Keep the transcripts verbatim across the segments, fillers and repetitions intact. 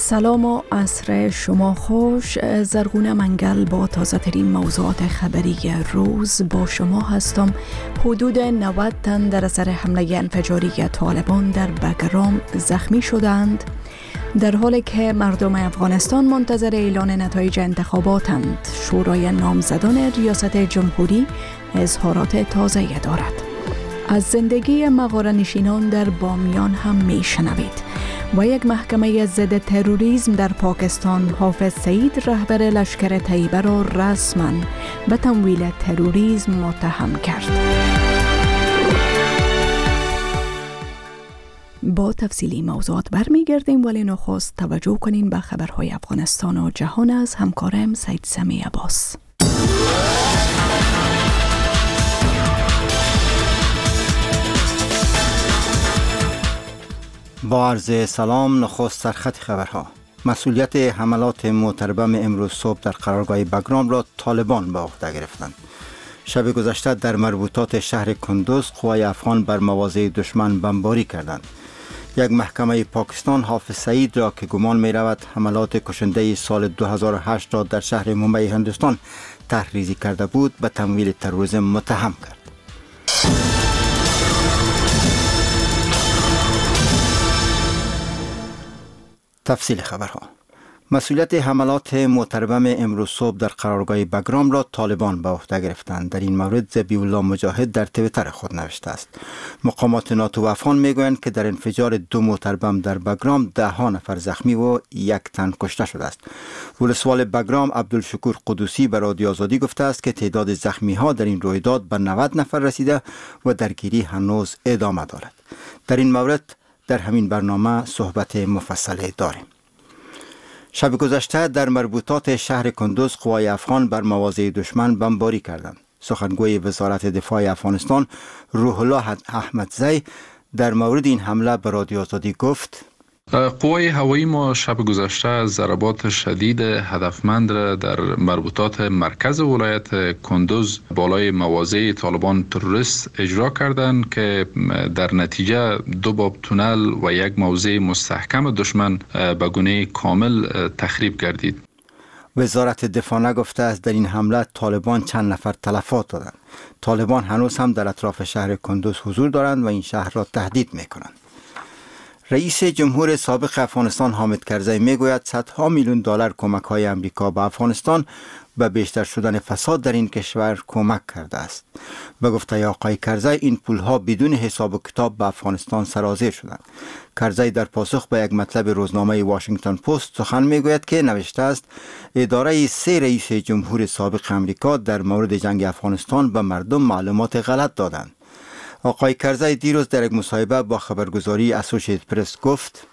سلام و عصر شما خوش. زرغونه منگل با تازه ترین موضوعات خبری روز با شما هستم. حدود نود تن در اثر حمله انفجاری طالبان در بگرام زخمی شدند، در حالی که مردم افغانستان منتظر اعلان نتایج انتخاباتند. شورای نامزدان ریاست جمهوری اظهارات تازه دارد. از زندگی مغاره نشینان در بامیان هم می شنوید. و یک محکمه ضد تروریسم در پاکستان حافظ سعید رهبر لشکر طیبه را رسما به تمویل تروریسم متهم کرد. با تفصیلی موضوعات برمیگردیم، ولی نخست توجه کنین به خبرهای افغانستان و جهان از همکارم سید سمی عباس. با عرض سلام، نخست سرخط خبرها. مسئولیت حملات معتربم امروز صبح در قرارگاه بگرام را طالبان به عهده گرفتند. شب گذشته در مربوطات شهر کندوز قوای افغان بر مواضع دشمن بمباری کردند. یک محکمه پاکستان حافظ سعید را که گمان می رود حملات کشنده سال دو هزار و هشت را در شهر ممبئی هندوستان طرحریزی کرده بود به تمویل تروریسم متهم کرد. تفصیل خبرها. مسئولیت حملات معتربم امروز صبح در قرارگاه بگرام را طالبان به عهده گرفتند. در این مورد ذبیح الله مجاهد در توییتر خود نوشته است: مقامات ناتو و افغان میگویند که در انفجار دو معتربم در بگرام ده ها نفر زخمی و یک تن کشته شده است. ولسوال بگرام عبدالشکور قدوسی به رادیو آزادی گفته است که تعداد زخمی ها در این رویداد به نود نفر رسیده و درگیری هنوز ادامه دارد. در این مورد در همین برنامه صحبت مفصل داریم. شب گذشته در مربوطات شهر کندوز قوای افغان بر مواضع دشمن بمباری کردند. سخنگوی وزارت دفاع افغانستان روح الله احمدزی در مورد این حمله به رادیو آزادی گفت: قوای هوایی ما شب گذشته ضربات شدید هدفمند را در مربوطات مرکز ولایت کندوز بالای مواضع طالبان تروریست اجرا کردند که در نتیجه دو باب تونل و یک موضع مستحکم دشمن به گونه کامل تخریب گردید. وزارت دفاع نگفته است در این حمله طالبان چند نفر تلفات دادند. طالبان هنوز هم در اطراف شهر کندوز حضور دارند و این شهر را تهدید می‌کنند. رئیس جمهور سابق افغانستان حامد کرزی میگوید صدها میلیون دلار کمک‌های آمریکا به افغانستان به بیشتر شدن فساد در این کشور کمک کرده است. به گفته آقای کرزی این پولها بدون حساب و کتاب به افغانستان سرازیر شدند. کرزی در پاسخ به یک مطلب روزنامه واشنگتن پست سخن میگوید که نوشته است اداره سه رئیس جمهور سابق آمریکا در مورد جنگ افغانستان به مردم معلومات غلط دادند. آقای کرزی دیروز در یک مصاحبه با خبرگزاری اسوسییتد پرس گفت: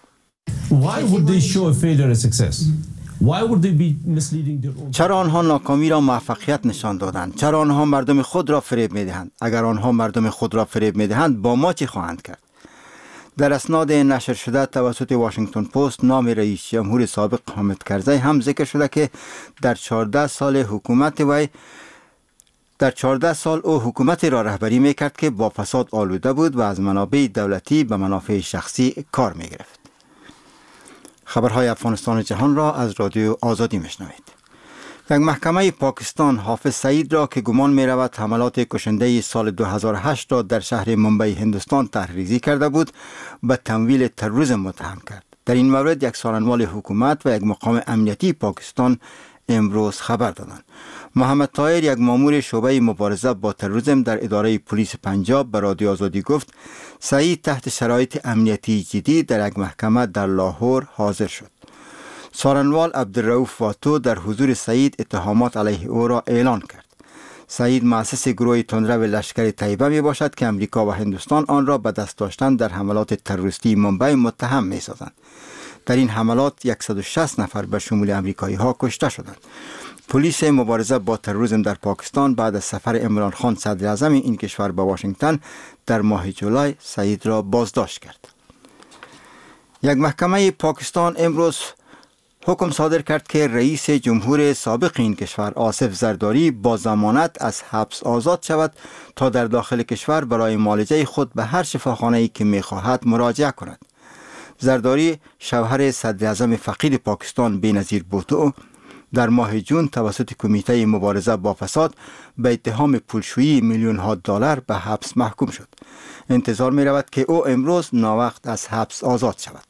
چرا آنها ناکامی را موفقیت نشان دادند؟ چرا آنها مردم خود را فریب می‌دهند؟ اگر آنها مردم خود را فریب می‌دهند با ما چه خواهند کرد؟ در اسناد نشر شده توسط واشنگتن پست نام رئیس جمهور سابق حامد کرزی هم ذکر شده که در چهارده سال حکومت وی در چهارده سال او حکومتی را رهبری میکرد که با فساد آلوده بود و از منابع دولتی به منافع شخصی کار میگرفت. خبرهای افغانستان و جهان را از رادیو آزادی میشنوید. یک محکمه پاکستان حافظ سعید را که گمان می رود حملات کشنده سال دو هزار و هشت را در شهر ممبئی هندوستان طرحریزی کرده بود به تمویل تروریسم متهم کرد. در این مورد یک سخنگوی حکومت و یک مقام امنیتی پاکستان امروز خبر دادند. محمد طاهر یک مامور شعبه مبارزه با تروریسم در اداره پلیس پنجاب به رادیو آزادی گفت سعید تحت شرایط امنیتی جدی در یک محکمه در لاهور حاضر شد. سارنوال عبدالرؤوف واتو در حضور سعید اتهامات علیه او را اعلان کرد. سعید مؤسس گروه تندرو لشکر طیبه می باشد که امریکا و هندوستان آن را به دست داشتن در حملات تروریستی ممبئی متهم می سازند. در این حملات صد و شصت نفر به شمول امریکایی ها کشته شدند. پلیس مبارزه با تروریسم در پاکستان بعد از سفر عمران خان صدر اعظم این کشور به واشنگتن در ماه جولای سعید را بازداشت کرد. یک محکمه پاکستان امروز حکم صادر کرد که رئیس جمهور سابق این کشور آصف زرداری با ضمانت از حبس آزاد شود تا در داخل کشور برای معالجه خود به هر شفاخانه‌ای که می‌خواهد مراجعه کند. زرداری شوهر صدر اعظم فقید پاکستان بینظیر بوتو در ماه جون توسط کمیته مبارزه با فساد به اتهام پولشویی میلیون ها دلار به حبس محکوم شد. انتظار می رود که او امروز ناوقت از حبس آزاد شود.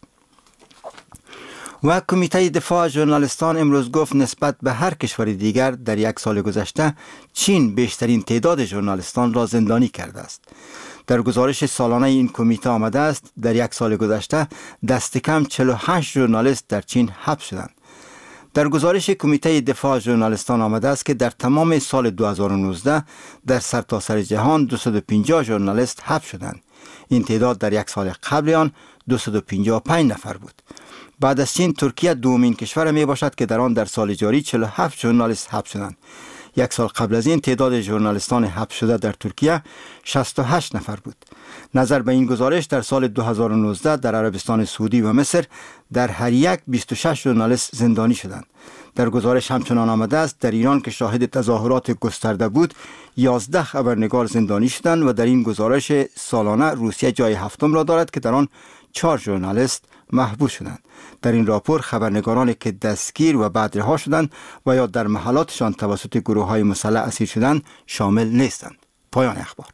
و کمیته دفاع ژورنالیستان امروز گفت نسبت به هر کشور دیگر در یک سال گذشته چین بیشترین تعداد ژورنالیستان را زندانی کرده است. در گزارش سالانه این کمیته آمده است در یک سال گذشته دست کم چهل و هشت ژورنالیست در چین حبس شدند. در گزارش کمیته دفاع ژورنالیستان آمده است که در تمام سال دو هزار و نوزده در سرتاسر جهان دویست و پنجاه ژورنالیست حبس شدند. این تعداد در یک سال قبل آن دویست و پنجاه و پنج نفر بود. بعد از چین ترکیه دومین کشور می باشد که در آن در سال جاری چهل و هفت ژورنالیست حبس شدند. یک سال قبل از این تعداد ژورنالیستان حبس شده در ترکیه شصت و هشت نفر بود. نظر به این گزارش در سال دو هزار و نوزده در عربستان سعودی و مصر در هر یک بیست و شش ژورنالیست زندانی شدند. در گزارش همچنان آمده است در ایران که شاهد تظاهرات گسترده بود یازده خبرنگار زندانی شدند و در این گزارش سالانه روسیه جای هفتم را دارد که در آن چهار ژورنالیست محبوس شدند. در این راپور خبرنگارانی که دستگیر و بعد رها شدند و یا در محلاتشان توسط گروه‌های مسلح اسیر شدند شامل نیستند. پایان اخبار.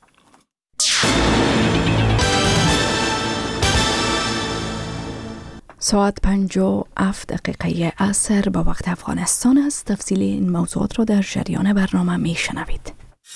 ساعت پنج و هفت دقیقه عصر با وقت افغانستان است. تفصیل این موضوعات را در جریان برنامه می شنوید.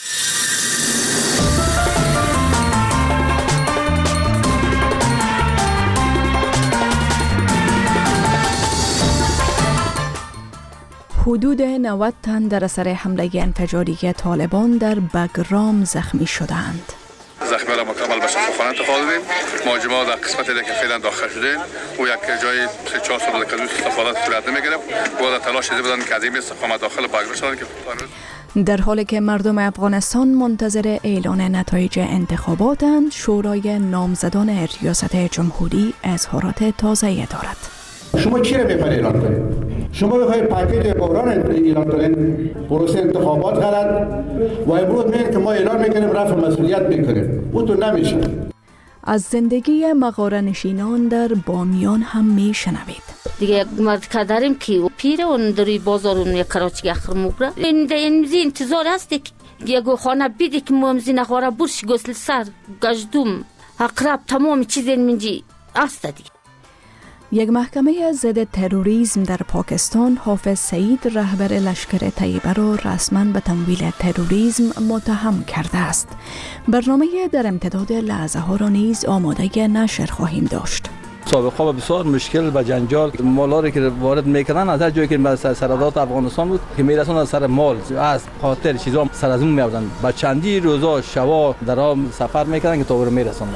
حدود نود تن در اثر حمله انفجاری طالبان در بگرام زخمی شدند. زخمی را مکمل به شفاخانه انتقال دادیم. مهاجما در قسمتی که فعلا داخل شدیم و یک جای سه چهار سال که استفاده صورت نمیگیره و در تلاش بودن که از این استقامت داخل بگرام شدن که در حالی که مردم افغانستان منتظر اعلان نتایج انتخاباتند، شورای نامزدان ریاست جمهوری اظهارات تازه‌ای دارد. شما چی را میخواید اعلان کنید؟ شما میخواید پاکیج بحران اعلان کنید؟ پروسه انتخابات غلط و امروز میگن که ما اعلان میکنیم رفع مسئولیت میکنیم. او تو نمیشه. از زندگی مغاره نشینان در بامیان هم میشنوید. دیگه یک مرد که داریم که پیره اون دری بازار اون یک کراچی اخر مبره این این انتظار هست که یک خانه بیدی که مومزی نخواره برش گسل سر گشتم اقرب تمام چیز منجی است دیگه. یک محکمه ضد تروریسم در پاکستان حافظ سعید رهبر لشکر طیبه را رسما به تمویل تروریسم متهم کرده است. برنامه در امتداد لحظه ها را نیز آماده نشر خواهیم داشت. سابقا بسیار مشکل و جنجال مالاری که وارد میکنن از هر جایی که سرحدات افغانستان بود که میرسون از سر مال از خاطر چیزا سر از اون میاردن با چندی روزا شبا در آن سفر میکنن که تا اون میرسونن.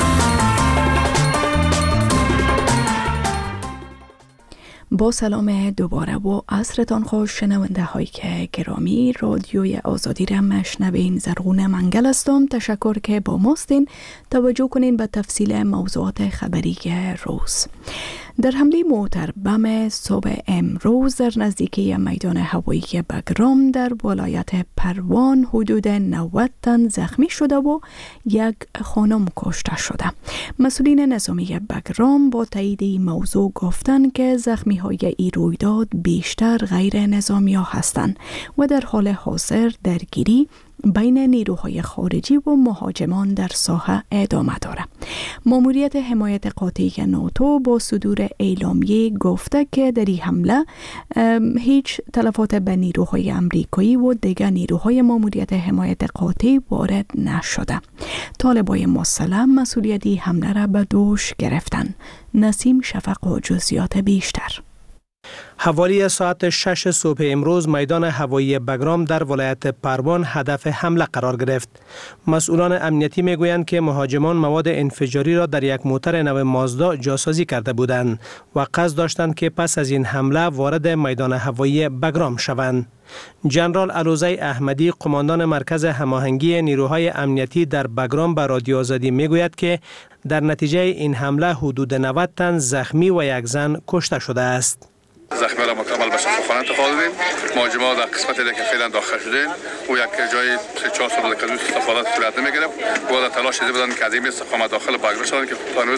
با سلام دوباره و عصرتان خوش شنونده های که گرامی، رادیوی آزادی را مشنوین. زرغون منگل هستم. تشکر که با ماستین. توجه کنین به تفصیل موضوعات خبری روز. در حمله موتر بم صبح امروز در نزدیکی میدان هوایی بگرام در ولایت پروان حدود نود تن زخمی شده و یک خانم کشته شده. مسئولین نظامی بگرام با تایید این موضوع گفتند که زخمی های این رویداد بیشتر غیر نظامی ها هستند و در حال حاضر درگیری بین نیروهای خارجی و مهاجمان در ساحه ادامه دارد. ماموریت حمایت قاطعی ناتو با صدور اعلامیه گفته که در این حمله هیچ تلفات به نیروهای امریکایی و دیگر نیروهای ماموریت حمایت قاطعی وارد نشده. طالبای مسلح مسئولیت حمله را به دوش گرفتند. نسیم شفق و جزئیات بیشتر. حوالی ساعت شش صبح امروز میدان هوایی بگرام در ولایت پروان هدف حمله قرار گرفت. مسئولان امنیتی میگویند که مهاجمان مواد انفجاری را در یک موتر نو مازدا جاسازی کرده بودند و قصد داشتند که پس از این حمله وارد میدان هوایی بگرام شوند. جنرال علوزی احمدی قماندان مرکز هماهنگی نیروهای امنیتی در بگرام به رادیو آزادی میگوید که در نتیجه این حمله حدود نود تن زخمی و یک زن کشته شده است. زخمی را مکمل به شفاخانه انتقال دادیم. مهاجما در قسمتی که فعلا داخل شدیم و یک جای سه چهار سال که استفاده صورت نمیگیره و در تلاش بودن که از این استقامت داخل بگرام شدن که هنوز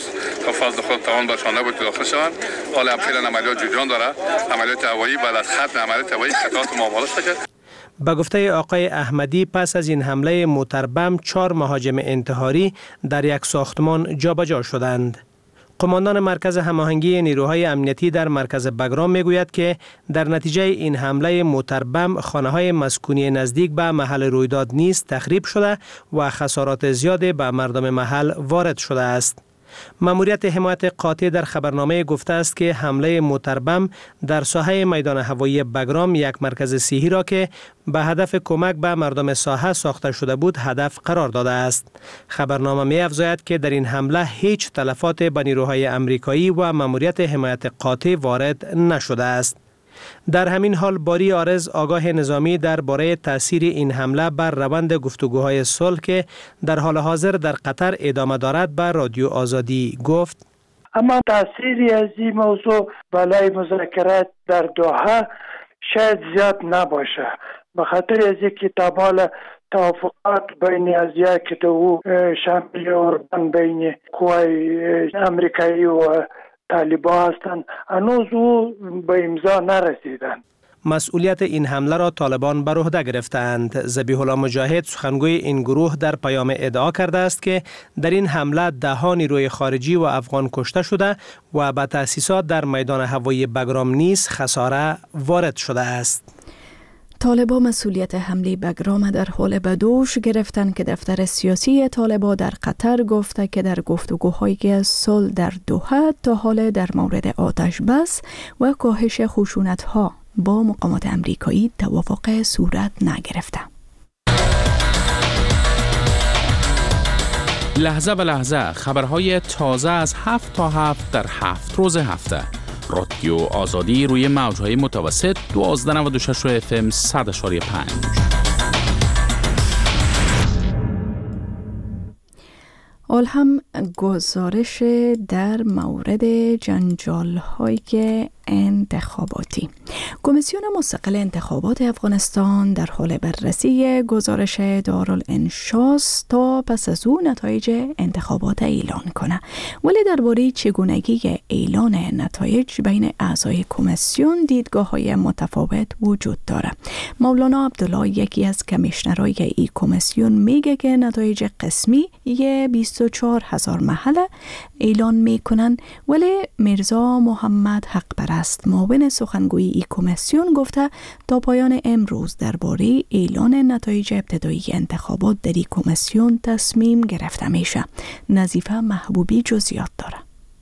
تا فضل خود توان برشان نبود که داخل شوند. حالا فعلا عملیات جریان داره. عملیات هوایی بعد از ختم عملیات هوایی قطعات معامله شد. به گفته آقای احمدی پس از این حمله موتربم چهار مهاجم انتحاری در یک ساختمان جابجا شدند. قماندان مرکز هماهنگی نیروهای امنیتی در مرکز بگرام میگوید که در نتیجه این حمله موتربم خانه‌های مسکونی نزدیک به محل رویداد نیز تخریب شده و خسارات زیادی به مردم محل وارد شده است. ماموریت حمایت قاطع در خبرنامه گفته است که حمله موتربم در ساحه میدان هوایی بگرام یک مرکز صحی را که به هدف کمک به مردم ساحه ساخته شده بود هدف قرار داده است. خبرنامه می افزاید که در این حمله هیچ تلفات به نیروهای امریکایی و ماموریت حمایت قاطع وارد نشده است. در همین حال باری عارض آگاه نظامی درباره تاثیر این حمله بر روند گفتگوهای صلح که در حال حاضر در قطر ادامه دارد به رادیو آزادی گفت: اما تاثیری از این موضوع بالای مذاکرات در دوحه شاید زیاد نباشه، به خاطر از اینکه تمام توافقات بین از یک دو شامل اوربان بین قوای امریکایی و طالبان هستند، هنوز او به امضا نرسیدند. مسئولیت این حمله را طالبان بر عهده گرفتند. ذبیح الله مجاهد سخنگوی این گروه در پیام ادعا کرده است که در این حمله ده ها نیروی خارجی و افغان کشته شده و به تأسیسات در میدان هوایی بگرام نیز خساره وارد شده است. طالبان مسئولیت حمله بگرام در حال به دوش گرفتند که دفتر سیاسی طالبان در قطر گفته که در گفتگوهای صلح در دوحه تا حال در مورد آتش بس و کاهش خشونت‌ها با مقامات امریکایی توافق صورت نگرفته. لحظه به لحظه خبرهای تازه از هفت تا هفت در هفت روز هفته. رادیو آزادی روی موجهای متوسط دوازده نود و شش اف ام صد اشاری پنج. حال هم گزارش در مورد جنجال‌های انتخاباتی. کمیسیون مستقل انتخابات افغانستان در حال بررسی گزارش دارالانشاست تا پس از او نتایج انتخابات اعلان کنه. ولی درباره چگونگی اعلان نتایج بین اعضای کمیسیون دیدگاه‌های متفاوت وجود داره. مولانا عبدالله یکی از کمیشنرهای ای کمیسیون میگه که نتایج قسمی یه بیست و چهار هزار محله اعلان میکنن، ولی میرزا محمد حق پرست معاون سخنگوی ای کمیسیون گفته تا پایان امروز درباره اعلان نتایج ابتدایی انتخابات در ای کمیسیون تصمیم گرفته میشه. نظیفه محبوبی جزئیات داره.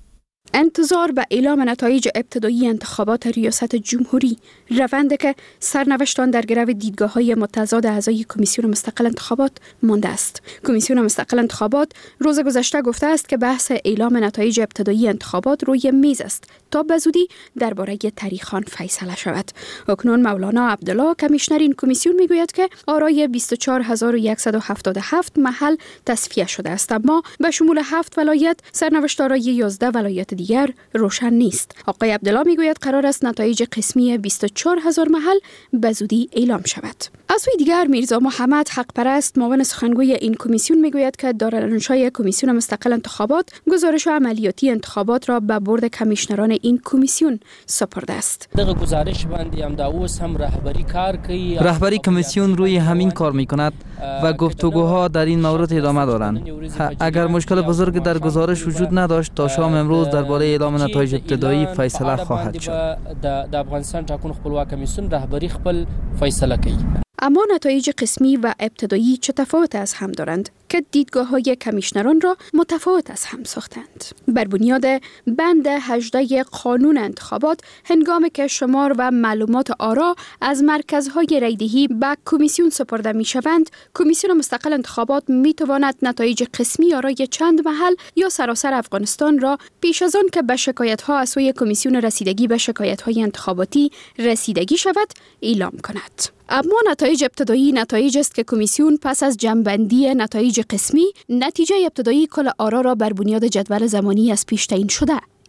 انتظار به اعلام نتایج ابتدایی انتخابات ریاست جمهوری، روندی که سرنوشتان در گرو دیدگاه‌های متضاد اعضای کمیسیون مستقل انتخابات مانده است. کمیسیون مستقل انتخابات روز گذشته گفته است که بحث اعلام نتایج ابتدایی انتخابات روی میز است تا به زودی درباره تاریخان فیصله شود. اکنون مولانا عبدالله کمیشنر این کمیسیون میگوید که آرای بیست و چهار هزار و صد و هفتاد و هفت محل تصفیه شده است، اما به شمول هفت ولایت سرنوشت آرای یازده ولایت دیگر روشن نیست. آقای عبدالله میگوید قرار است نتایج قسمی بیست و چهار هزار محل به زودی اعلام شود. از سوی دیگر میرزا محمد حق پرست معاون سخنگوی این کمیسیون میگوید که دارالانشای کمیسیون مستقل انتخابات گزارش عملیاتی انتخابات را به بورد کمیشنران این کمیسیون سپرده است. دغه گزارش باندې هم دا اوس هم رهبری کار کوي. رهبری کمیسیون روی همین کار میکند و گفتگوها در این مورد ادامه دارند. اگر مشکل بزرگ در گزارش وجود نداشت تا شام امروز درباره اعلام نتایج ابتدایی فیصله خواهد شد. د افغانستان ټاکنو خپلواک کمیسیون رهبری خپل فیصله کوي. اما نتایج قسمی و ابتدایی چه تفاوت از هم دارند که دیدگاه‌های کمیشنران را متفاوت از هم ساختند. بر بنیاد بند هجده قانون انتخابات، هنگامی که شمار و معلومات آرا از مرکزهای رایدهی به کمیسیون سپرده می‌شوند، کمیسیون مستقل انتخابات می‌تواند نتایج قسمی آرای چند محل یا سراسر افغانستان را پیش از آن که به شکایت‌ها از سوی کمیسیون رسیدگی به شکایت‌های انتخاباتی رسیدگی شود اعلام کند. اما نتایج ابتدایی نتایج است که کمیسیون پس از جمع‌بندی نتایج قسمی نتیجه ابتدایی کل آرا را بر بنیاد جدول زمانی از پیش تعیین شده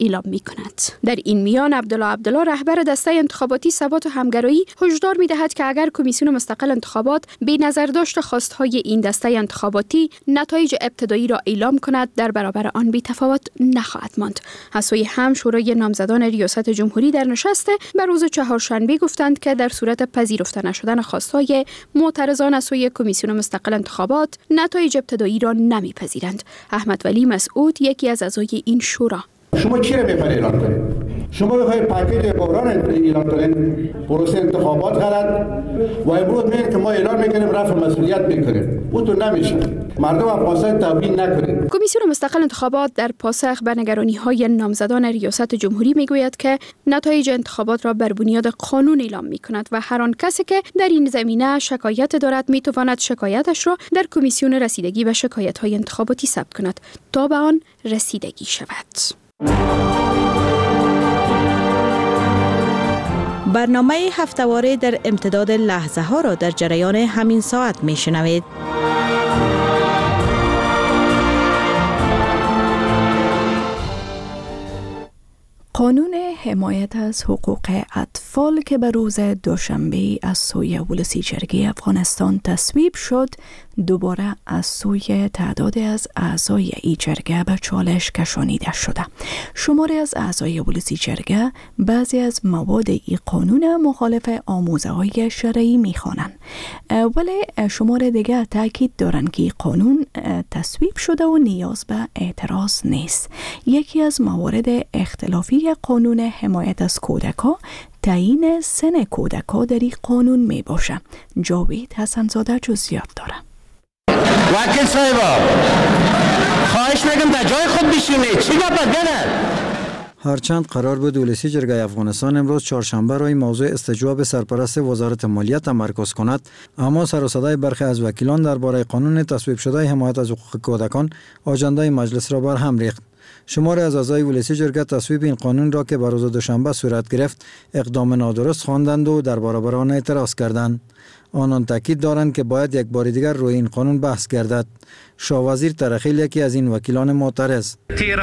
اعلام می کند. در این میان عبدالله عبدالله رهبر دسته انتخاباتی ثبات و همگرایی هشدار می دهد که اگر کمیسیون مستقل انتخابات به نظر داشت خواستهای این دسته انتخاباتی نتایج ابتدایی را اعلام کند در برابر آن بی تفاوت نخواهد ماند. از سوی هم شورای نامزدان ریاست جمهوری در نشست به روز چهارشنبه گفتند که در صورت پذیرفته نشدن خواستهای معترضان از سوی کمیسیون مستقل انتخابات نتایج ابتدایی را نمیپذیرند. احمد ولی مسعود یکی از اعضای این شورا: شما چی را میخواید اعلان کنید؟ شما میخواید پاکیج بحران اعلان کنید، پروسه انتخابات غلط و امروز میگن که ما اعلان میکنیم رفع مسئولیت میکنیم. او تو نمیشه. مردم افغانستان توهین نکنید. کمیسیون مستقل انتخابات در پاسخ به نگرانی‌های نامزدان ریاست جمهوری میگوید که نتایج انتخابات را بر بنیاد قانون اعلام میکند و هر آن کسی که در این زمینه شکایت دارد میتواند شکایتش را در کمیسیون رسیدگی به شکایت‌های انتخاباتی ثبت کند تا به آن رسیدگی شود. برنامه هفته‌واره در امتداد لحظه ها را در جریان همین ساعت می شنوید. قانون حمایت از حقوق اطفال که به روز دوشنبه از سوی ولسی جرگه افغانستان تصویب شد، دوباره از سوی تعدادی از اعضای این جرگه به چالش کشانیده شده. شماری از اعضای ولسی جرگه بعضی از مواد این قانون مخالف آموزه‌های شرعی می‌خوانند، ولی شمار دیگر تاکید دارند که قانون تصویب شده و نیاز به اعتراض نیست. یکی از موارد اختلافی قانون حمایت از کودکان تعیین سن کودکان در این قانون می باشه. جاوید حسنزاده جزئیات داره. وکیل صاحبا خواهش میکنم در جای خود بشینید. چی گپ بدن؟ هرچند قرار بود ولسی جرگه افغانستان امروز چهارشنبه روی موضوع استجواب سرپرست وزارت مالیه تمرکز کند، اما سر و صدای برخی از وکیلان درباره قانون تصویب شده حمایت از حقوق کودکان آجنده مجلس را بر هم ریخت. شماری از اعضای ولسی جرگه تصویب این قانون را که بر روز دوشنبه صورت گرفت اقدام نادرست خواندند و در برابر آن اعتراض کردند. آنان تاکید دارند که باید یک بار دیگر روی این قانون بحث گردد. شاه وزیر ترخیل یکی از این وکیلان معترض: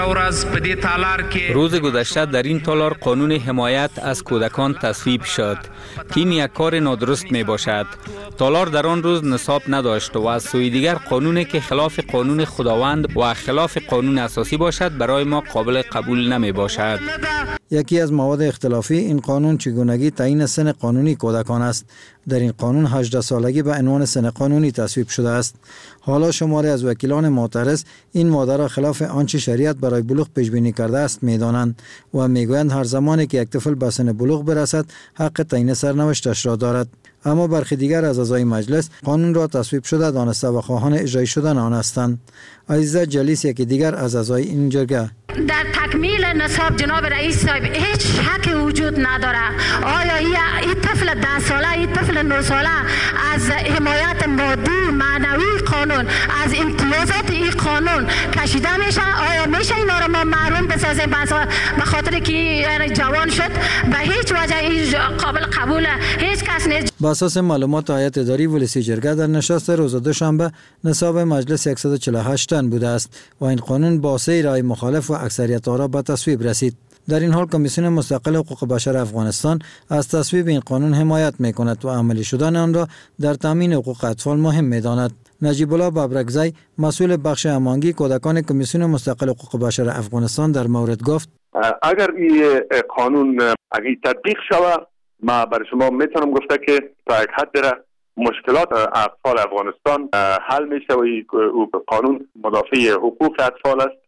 روز گذشته در این تالار قانون حمایت از کودکان تصویب شد که این یک کار نادرست می باشد. تالار در آن روز نصاب نداشت و از سوی دیگر قانونی که خلاف قانون خداوند و خلاف قانون اساسی باشد برای ما قابل قبول نمی باشد. یکی از مواد اختلافی این قانون چگونگی تعیین سن قانونی کودکان است. در این قانون هجده سالگی به عنوان سن قانونی تصویب شده است. حالا شماری از وکیلان معترض این ماده را خلاف آنچه شریعت برای بلوغ پیش بینی کرده است می‌دانند و میگویند هر زمانی که یک طفل به سن بلوغ برسد حق تعیین سرنوشتش را دارد. اما برخی دیگر از اعضای مجلس قانون را تصویب شده دانسته و خواهان اجرای شدن آن هستند. عزیزه جلیس یکی دیگر از اعضای این جرگه: در تکمیل نصاب جناب رئیس صاحب هیچ شکی وجود نداره. آیا این طفل ده ساله، این طفل نه ساله از حمایت مادی معنوی قانون، از امتیازات این قانون کشیده میشه؟ آیا میشه اینا رو ما محروم بسازیم به خاطر که جوان شد؟ به هیچ وجه این قابل قبوله. هیچ کس نیست. با اساس معلومات هیئت اداری ولسی جرگه در نشست روز دوشنبه نصاب مجلس صد و چهل و هشت تن بوده است و این قانون با سه رای مخالف و اکثریت آرا به تصویب رسید. در این حال کمیسیون مستقل حقوق بشر افغانستان از تصویب این قانون حمایت می‌کند و عملی شدن آن را در تامین حقوق اطفال مهم می‌داند. نجیب الله ببرکزی مسئول بخش امانگی کودکان کمیسیون مستقل حقوق بشر افغانستان در مورد گفت: اگر این قانون اگه تطبیق شود ما بر شما میتونم گفته که تا یک حد را مشکلات اطفال افغانستان حل میشه و این قانون مدافع حقوق اطفال است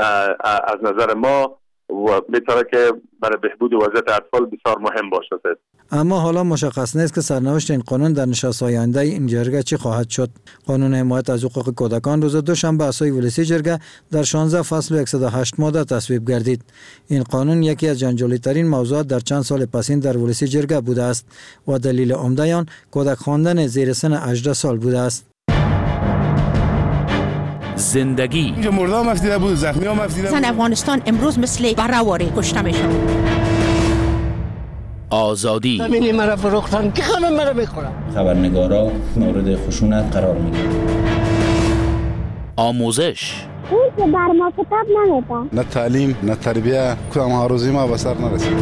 از نظر ما و میتونه که برای بهبود وضعیت اطفال بسیار مهم باشد. اما حالا مشخص نیست که سرنوشت این قانون در نشست آینده این جرگه چی خواهد شد. قانون حمایت از حقوق کودکان روز دوشنبه اسای ولسی جرگه در شانزده فصل و صد و هشت ماده تصویب گردید. این قانون یکی از جنجالی ترین موضوعات در چند سال پسین در ولسی جرگه بوده است و دلیل عمده آن کودک خواندن زیر سن هجده سال بوده است. زندگی مردم مفتیده بود، زخمی ها مفتیده بود. زن افغانستان امروز مثل برهواری کشته میشن. آزادی زمینی مرا فروختن که همه مرا میخورن. خبرنگارا مورد خشونت قرار میگیرن. آموزش این که بر ما کتاب نمیده. نه تعلیم نه تربیه، کدام ها روزی ما به سر نرسید.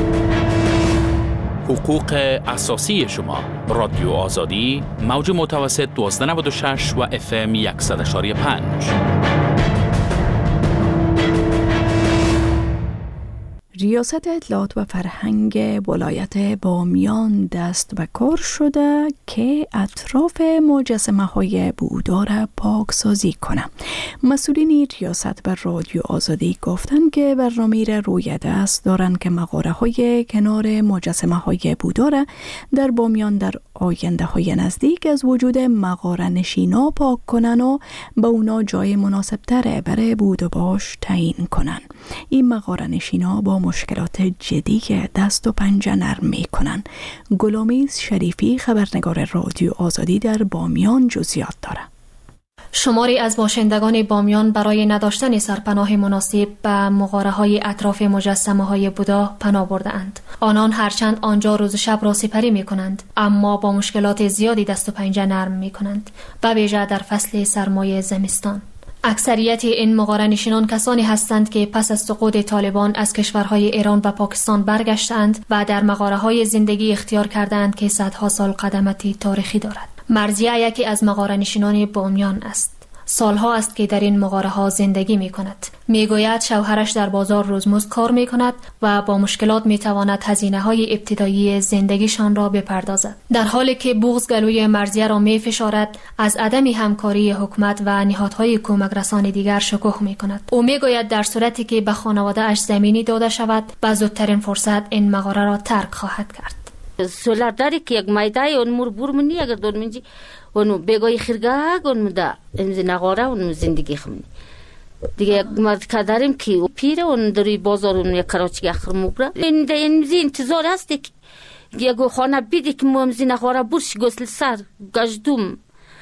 حقوق اساسی شما. رادیو آزادی، موج متوسط دوازده نود و شش و اف ام صد و یک و پنج. ریاست اطلاعات و فرهنگ ولایت بامیان دست به کار شده که اطراف مجسمه های بودا را پاکسازی کنه. مسئولین ریاست به رادیو آزادی گفتند که برنامه را روی دست دارند که مغاره های کنار مجسمه های بودا را در بامیان در آینده های نزدیک از وجود مغاره نشینا پاک کنن و به اونا جای مناسب تره برای بود و باش تعیین کنن. این مغاره نشینا با مشکلات جدی دست و پنجه نرم می کنن. گلامیز شریفی، خبرنگار رادیو آزادی در بامیان، جزئیات داره. شماری از باشندگان بامیان برای نداشتن سرپناه مناسب به مغاره‌های اطراف مجسمه‌های بودا پناه برده‌اند. آنان هرچند آنجا روز و شب را سپری می‌کنند، اما با مشکلات زیادی دست و پنجه نرم می‌کنند، به ویژه در فصل سرمای زمستان. اکثریت این مغاره‌نشینان کسانی هستند که پس از سقوط طالبان از کشورهای ایران و پاکستان برگشتند و در مغاره‌های زندگی اختیار کردند که صدها سال قدمتی تاریخی دارد. مرضیه یکی از مغاره‌نشینان بامیان است. سالها است که در این مغاره‌ها زندگی می کند. می گوید شوهرش در بازار روزمزد کار می کند و با مشکلات می تواند هزینه های ابتدایی زندگیشان را بپردازد. در حالی که بغض گلوی مرضیه را می فشارد، از عدم همکاری حکومت و نهادهای کمک رسان دیگر شکوه می کند. او می گوید در صورتی که به خانواده اش زمینی داده شود، به زودترین فرصت این مغاره را ترک خواهد کرد. سولار داری که یک مایدای اون مور بور منی اگر دون منجی اونو بگوی خیرگاه اون مدا امزی نغاره اون زندگی خمنی دیگه یک مرد که داریم که پیره اون داری بازار اون یک کراچی اخر مبره این ده امزی انتظار هستی که یک خانه بیدی که مو امزی نغاره برش گسل سر گجدوم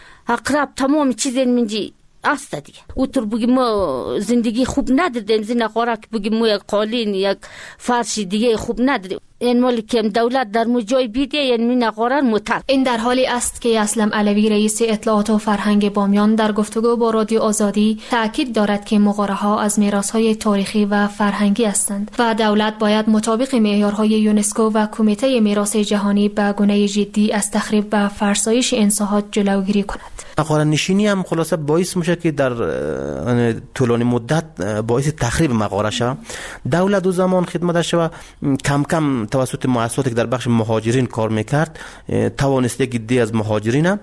اقرب تمام چیز این منجی است دیگه. او تر بگیم ما زندگی خوب نداریم، زندگی نخوره که بگیم ما یک قالین یک فرش دیگه خوب نداریم. این مالی که دولت در مجای بیده یعنی نخوره متر. این در حالی است که اسلم علوی رئیس اطلاعات و فرهنگ بامیان در گفتگو با رادیو آزادی تاکید دارد که مغاره ها از میراث‌های تاریخی و فرهنگی هستند و دولت باید مطابق معیارهای یونسکو و کمیته میراث جهانی به گونه جدی از تخریب و فرسایش این ساحات جلوگیری کند. مغاره نشینی هم خلاصه باعث میشه که در طولانی مدت باعث تخریب مغاره شود. دولت دو زمان خدمتش و کم کم توسط مؤسساتی که در بخش مهاجرین کار میکرد توانسته گیدی از مهاجرین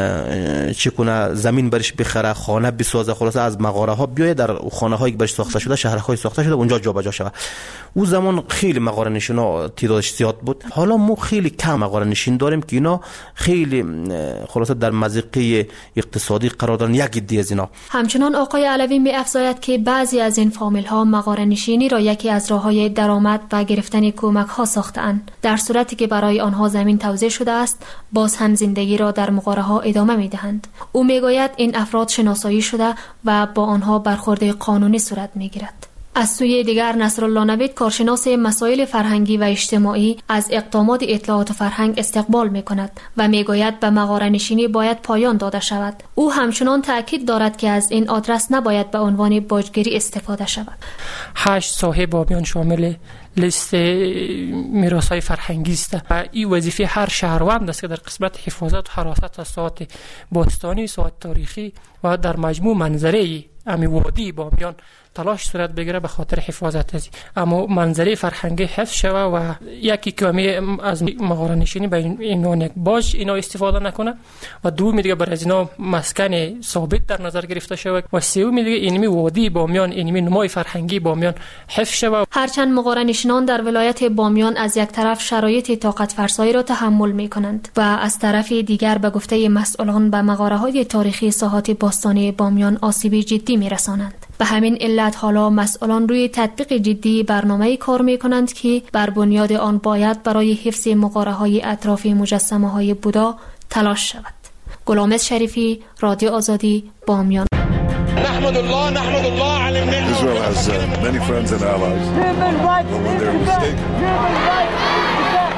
چگونه زمین برش بخره، خانه بسازه، خلاصه از مغاره ها بیایه در خانه هایی که برش ساخته شده، شهرهای ساخته شده اونجا جابجا شود. او زمان خیلی مغاره نشینا تعدادش زیاد بود. حالا ما خیلی کم مغاره نشین داریم که اینا خیلی خلاصه در مضیقه اقتصادی قرار دارن. یک گیدی از اینا. همچنان آقای علوی می افزاید که بعضی از این فامیل ها مغاره نشینی را یکی از راههای درآمد و گرفتن کمک ها ساختند، در صورتی که برای آنها زمین توزیع شده است باز هم زندگی را در مغاره ها ادامه می دهند. او می گوید این افراد شناسایی شده و با آنها برخورد قانونی صورت می گیرد. از سوی دیگر نصرالله نوید، کارشناس مسائل فرهنگی و اجتماعی، از اقدامات اطلاعات و فرهنگ استقبال می کند و می گوید به مغاره نشینی باید پایان داده شود. او همچنان تاکید دارد که از این آدرس نباید به عنوان باجگیری استفاده شود. هشت ساحه بامیان شامل لیست میراث‌های فرهنگی است و این وظیفه هر شهروند است که در قسمت حفاظت و حراست از ساحات باستانی، ساحات تاریخی و در مجموع منظره امی وادی بامیان تلاش صورت بگیره به خاطر حفاظت از اما منظره فرهنگی حفظ شوه و یکی که از مغاره نشینی به عنوان یک باج اینا استفاده نکنه و دومی دیگه بر از اینا مسکن ثابت در نظر گرفته شود و سومی دیگه اینمی وادی بامیان، اینمی نمای فرهنگی بامیان حفظ شود. هرچند مغاره نشینان در ولایت بامیان از یک طرف شرایط طاقت فرسایی را تحمل می کنند و از طرف دیگر به گفته مسئولان به مغاره های تاریخی ساحات باستانی بامیان آسیب جدی می رسانند. به همین علت حالا مسئولان روی تطبیق جدی برنامه‌ای کار می‌کنند که بر بنیاد آن باید برای حفظ مغاره‌های اطراف مجسمه‌های بودا تلاش شود. غلامز شریفی، رادیو آزادی، بامیان. نحمد الله نحمد الله علی النعمة. Israel has uh, many friends and allies. Human rights.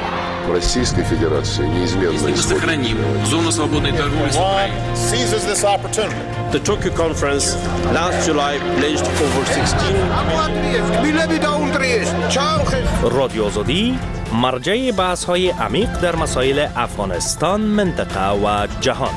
в Российской Федерации неизменно сохраним зону свободной торговли с Украиной. The Tokyo Conference last July pledged over sixteen رادیو آزادی مرجع بحث‌های عمیق در مسائل افغانستان، منطقه و جهان.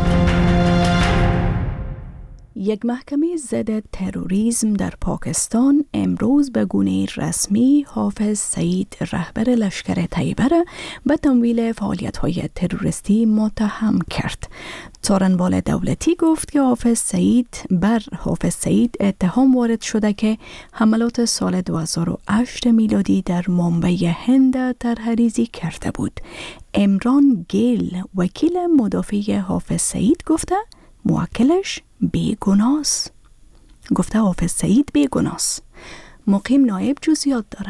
یک محکمه ضد تروریسم در پاکستان امروز به گونه رسمی حافظ سعید رهبر لشکر طیبه را به تمویل فعالیت‌های تروریستی متهم کرد. څارنوال دولتی گفت که حافظ سعید بر حافظ سعید اتهام وارد شده که حملات سال دو هزار و هشت میلادی در ممبئی هند طرح‌ریزی کرده بود. عمران گیل وکیل مدافع حافظ سعید گفته موکلش بیگناست. گفته حافظ سعید بیگناست. مقیم نایب جزئیات داره.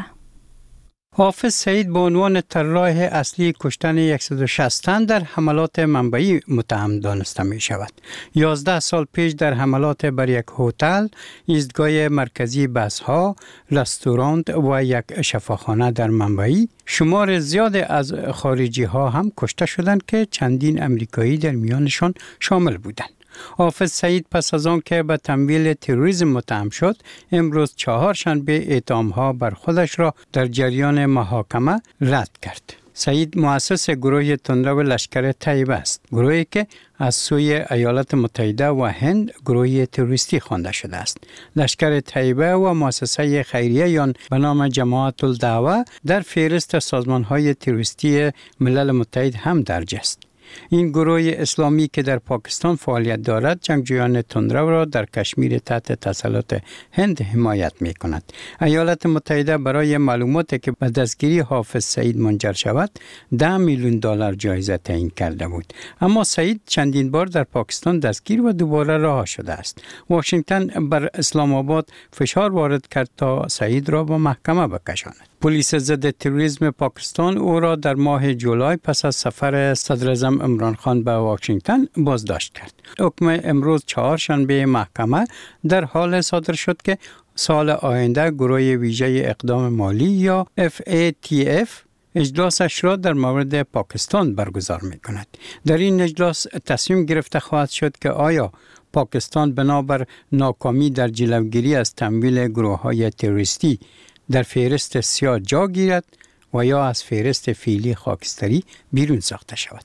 حافظ سعید به عنوان طراح اصلی کشتن صد و شصت تن در حملات منبعی متهم دانسته می شود. یازده سال پیش در حملات بر یک هتل، ایستگاه مرکزی بس‌ها، رستوران و یک شفاخانه در منبعی شمار زیاد از خارجی ها هم کشته شدند که چندین امریکایی در میانشان شامل بودند. حافظ سعید پس از آن که به تمویل تروریسم متهم شد، امروز چهارشنبه اتهام‌ها بر خودش را در جریان محاکمه رد کرد. سعید مؤسس گروه تندرو لشکر طیبه است، گروهی که از سوی ایالات متحده و هند گروه تروریستی خوانده شده است. لشکر طیبه و مؤسسه خیریه آن به نام جماعت الدعوه در فهرست سازمان‌های تروریستی ملل متحد هم درج است. این گروه اسلامی که در پاکستان فعالیت دارد، جنگجویان تندرو را در کشمیر تحت تسلط هند حمایت می کند. ایالات متحده برای معلوماتی که به دستگیری حافظ سعید منجر شود، ده میلیون دلار جایزه تعیین کرده بود. اما سعید چندین بار در پاکستان دستگیر و دوباره رها شده است. واشنگتن بر اسلام آباد فشار وارد کرد تا سعید را به محکمه بکشاند. پلیس ضد تروریسم پاکستان او را در ماه جولای پس از سفر صدر اعظم عمران خان به واشنگتن بازداشت کرد. حکم امروز چهارشنبه محکمه در حال صادر شد که سال آینده گروه ویژه اقدام مالی یا اف ای تی اف اجلاسش را در مورد پاکستان برگزار می کند. در این اجلاس تصمیم گرفته خواهد شد که آیا پاکستان بنابر ناکامی در جلوگیری از تمویل گروه‌های تروریستی در فهرست سیاه جا گیرد و یا از فهرست فعلی خاکستری بیرون ساخته شود.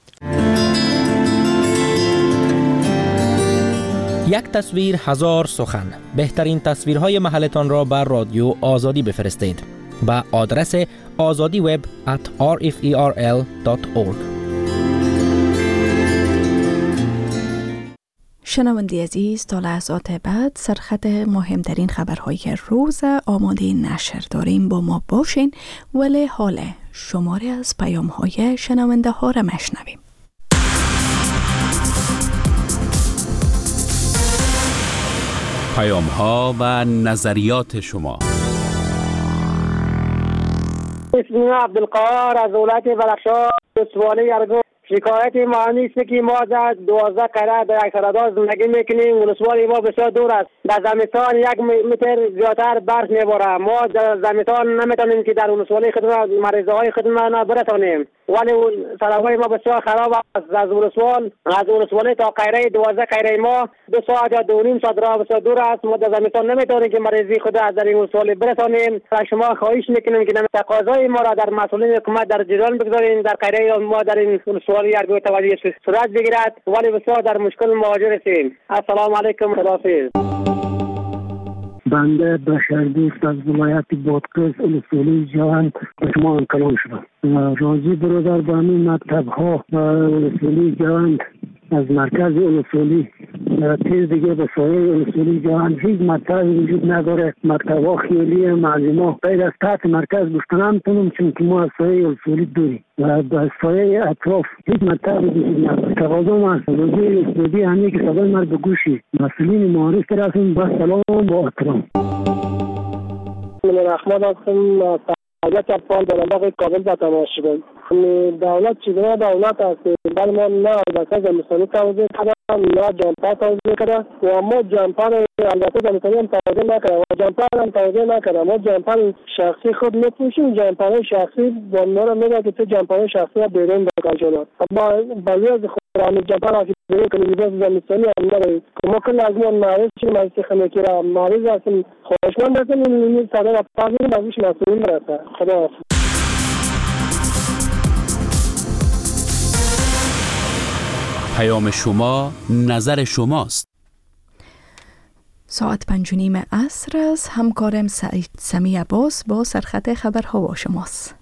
یک تصویر هزار سخن. بهترین تصویرهای محلتان را بر رادیو آزادی بفرستید به آدرس آزادی وب ات آر اف ای آر ال دات اورگ. شنونده عزیز، تا لحظات بعد سرخط مهمترین خبرهای روز آماده نشر داریم. با ما باشین ولی حال شماره از پیام های شنونده ها را مشنویم. پیام ها و نظریات شما. اسم عبدالقهار از ولایت بدخشان، ولسوالی ارگو. شکایت ما نیست که ما در دوازده قرار در یک سردار زندگی میکنیم. ولسوالی ما بسیار دور است. در زمستان یک متر زیادتر برف میباره. ما در زمستان نمیتونیم که در ولسوالی خدمت مریضه های خدمت برسانیم. ولی سراهای ما بسیار خراب است. از ولسوال از ولسوالی تا قیره دوازده قیره ما دو ساعت یا دو نیم ساعت راه بسیار دور است. ما در زمستان نمیتونیم که مریضی خود از در این ولسوالی برسانیم. از شما خواهش میکنیم که تقاضای ما را در مسئولین حکومت در جریان بگذارین. در قیره ما در این ولسوالی ارگوی توجه صورت بگیرد، ولی بسیار در مشکل مواجه هستیم. السلام علیکم. خداحافظ. بنده بشردوست از ولایت بادغیس ولسوالی جوان به شما کلام شدم. راضی برادر به همین مکتب ها ولسوالی جوان از مرکز ولسوالی تیز دیگه به سایه ولسوالی جوان هیچ مکتب وجود نداره. مکتب ها خیلی معلومه غیر از تحت مرکز گفتن نمیتونم، چون که ما از سایه ولسوالی دوریم و به سایه اطراف هیچ مکتب وجود نداره. تقاضا ما از وزیر اسپودی همه که صدای من به گوشی مسئولین معارف رسون. با سلام با احترام. من رحمان هستم. حاجت اطفال در انداق کابل با تماس شدم. دولت چیزا دولت است ولی ما نه البته زمستانی توضیح کردم نه جمپر توضیح کردم و ما جمپر البته زمستانی هم توضیح نکردم و جمپر هم توضیح نکردم. ما جمپر شخصی خود میپوشیم، جمپر شخصی با ما رو میگه که تو جمپر شخصی ها بیرون بکن شده اما بلی از خود همین جمپر ها که بیرون کنی لباس زمستانی هم نداری ما کل از ما معروض شدیم از سخنه که را معروض هستیم خوشمند هستیم این صدر و پاقیم ازش مسئول رسه. خدا حافظ. پیام شما نظر شماست. ساعت پنج و نیم عصر است. همکارم سعید سمی عباس با سرخط خبرها با شماست.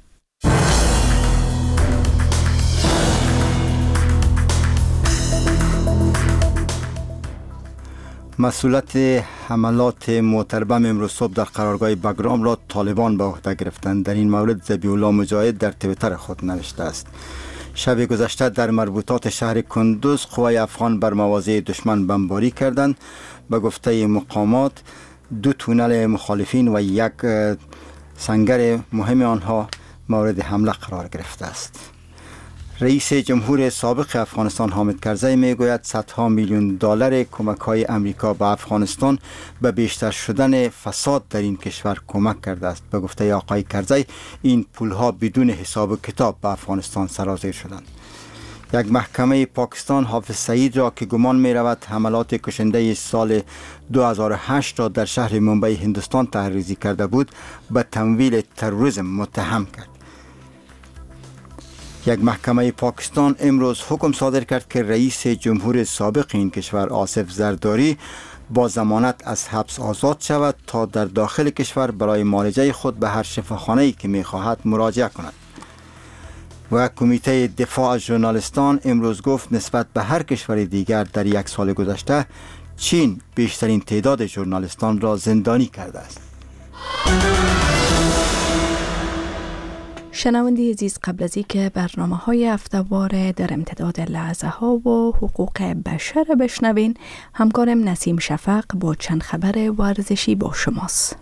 مسئولیت حملات موتر بم امروز صبح در قرارگاه بگرام را طالبان به عهده گرفتند. در این مورد ذبیح الله مجاهد در توییتر خود نوشته است: شب گذشته در مربوطات شهر کندوز قوای افغان بر مواضع دشمن بمباری کردند. به گفته مقامات دو تونل مخالفین و یک سنگر مهم آنها مورد حمله قرار گرفته است. رئیس جمهور سابق افغانستان حامد کرزی میگوید صدها میلیون دلار کمک‌های امریکا به افغانستان به بیشتر شدن فساد در این کشور کمک کرده است. به گفته آقای کرزی این پولها بدون حساب و کتاب به افغانستان سرازیر شدند. یک محکمه پاکستان حافظ سعید را که گمان می رود حملات کشنده سال دو هزار و هشت را در شهر ممبئی هندوستان تحریزی کرده بود به تمویل تروریسم متهم کرد. یک محکمه پاکستان امروز حکم صادر کرد که رئیس جمهور سابق این کشور آصف زرداری با ضمانت از حبس آزاد شود تا در داخل کشور برای معالجه خود به هر شفاخانه‌ای که می‌خواهد مراجعه کند. و کمیته دفاع از ژورنالیستان امروز گفت نسبت به هر کشور دیگر در یک سال گذشته چین بیشترین تعداد ژورنالیستان را زندانی کرده است. شنونده عزیز، قبل از اینکه برنامه‌های هفته‌وار در امتداد لحظه ها و حقوق بشر بشنوین، همکارم نسیم شفق با چند خبر ورزشی با شماست.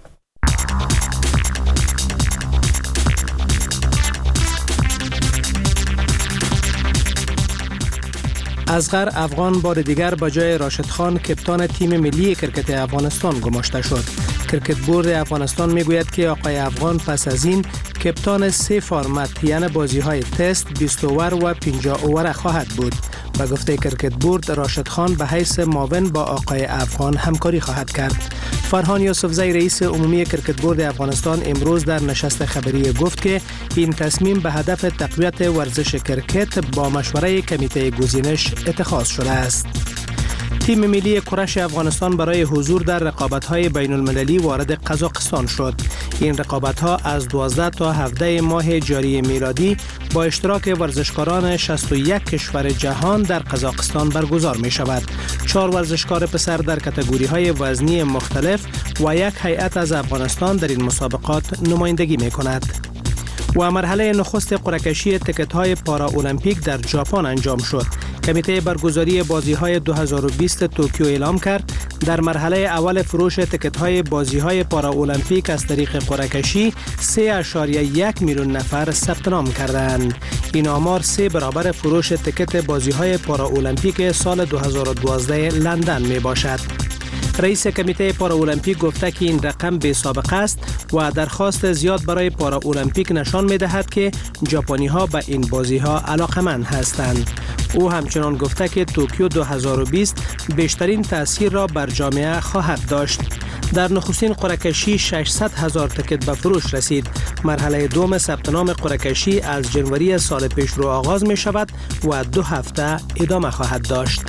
اصغر افغان بار دیگر با جای راشد خان کپتان تیم ملی کرکت افغانستان گماشته شد. کرکت بورد افغانستان میگوید که آقای افغان پس از این کپتان سه فرمت یعنی بازی های تست، بیست اوور و پنجاه اوور خواهد بود. با گفته کرکت بورد راشد خان به حیث معاون با آقای افغان همکاری خواهد کرد. فرهان یوسفزئی رئیس عمومی کرکت بورد افغانستان امروز در نشست خبری گفت که این تصمیم به هدف تقویت ورزش کرکت با مشوره کمیته گزینش اتخاذ شده است. تیم ملی کرش افغانستان برای حضور در رقابت‌های بین‌المللی وارد قزاقستان شد. این رقابت‌ها از دوازده تا هفده ماه جاری میلادی با اشتراک ورزشکاران شصت و یک کشور جهان در قزاقستان برگزار می‌شود. چهار ورزشکار پسر در کاتگوری‌های وزنی مختلف و یک هیئت از افغانستان در این مسابقات نمایندگی می‌کند. و مرحله نخست قرعه‌کشی تکت‌های پارا المپیک در ژاپن انجام شد. کمیته برگزاری بازی‌های دو هزار و بیست توکیو اعلام کرد در مرحله اول فروش تکت‌های بازی‌های پارا المپیک از طریق قرعه‌کشی سه اشاریه یک میلیون نفر ثبت نام کردند. این آمار سه برابر فروش تکت بازی‌های پارا المپیک سال دو هزار و دوازده لندن میباشد. رئیس کمیته پارا المپیک گفته که این رقم بی سابقه است و درخواست زیاد برای پارا المپیک نشان می‌دهد که ژاپنی ها به این بازی ها علاقمند هستند. او همچنان گفته که توکیو دو هزار و بیست بیشترین تأثیر را بر جامعه خواهد داشت. در نخستین قرعه‌کشی ششصد هزار تکت به فروش رسید. مرحله دوم ثبت نام قرعه‌کشی از جنوری سال پیش رو آغاز می شود و دو هفته ادامه خواهد داشت.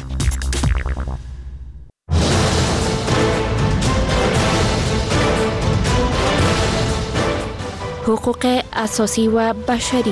حقوق اساسی و بشری.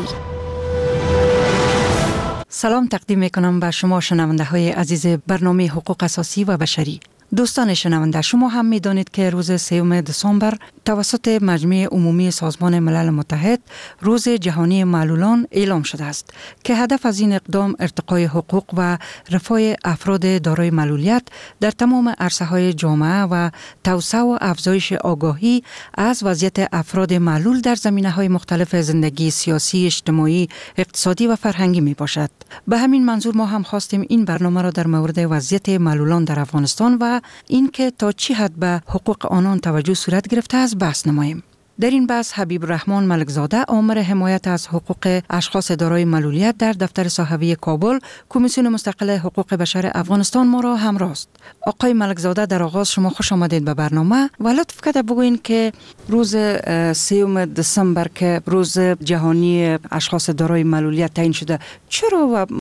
سلام تقدیم می کنم به شما شنونده های عزیز برنامه حقوق اساسی و بشری. دوستان شنونده، شما هم می دانید که روز سوم دسامبر توسط مجمع عمومی سازمان ملل متحد روز جهانی معلولان اعلام شده است که هدف از این اقدام ارتقای حقوق و رفاه افراد دارای معلولیت در تمام عرصه‌های جامعه و توسعه و افزایش آگاهی از وضعیت افراد معلول در زمینه‌های مختلف زندگی سیاسی، اجتماعی، اقتصادی و فرهنگی می باشد. به همین منظور ما هم خواستیم این برنامه را در مورد وضعیت معلولان در افغانستان و اینکه تا چه حد به حقوق آنان توجه صورت گرفته است بحث نماییم. در این بحث حبیب الرحمن ملکزاده، آمر حمایت از حقوق اشخاص دارای معلولیت در دفتر صحوی کابل، کمیسیون مستقل حقوق بشر افغانستان ما را همراه است. آقای ملکزاده، در آغاز شما خوش آمدید به برنامه و لطف کرده بگوین که روز سوم دسامبر که روز جهانی اشخاص دارای معلولیت تعیین شده، چرا و